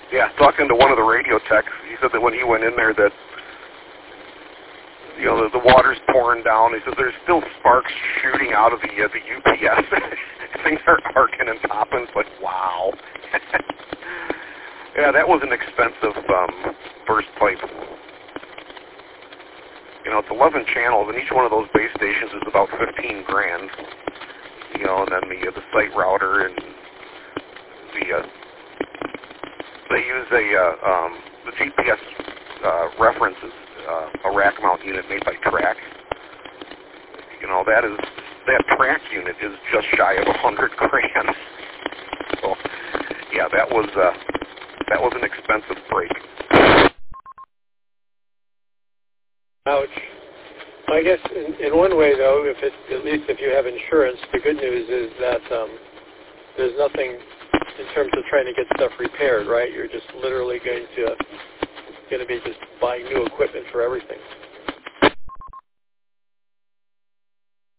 Yeah, talking to one of the radio techs, he said that when he went in there that, you know, the water's pouring down. He says there's still sparks shooting out of the UPS. Things are arcing and popping. It's like, wow. Yeah, that was an expensive burst pipe. You know, it's 11 channels, and each one of those base stations is about $15,000. You know, and then the site router and they use the GPS references a rack mount unit made by Track. You know, that Track unit is just shy of $100,000. So, yeah, that was an expensive break. Ouch. I guess in one way, though, at least if you have insurance, the good news is that there's nothing in terms of trying to get stuff repaired, right? You're just literally going to be just buying new equipment for everything.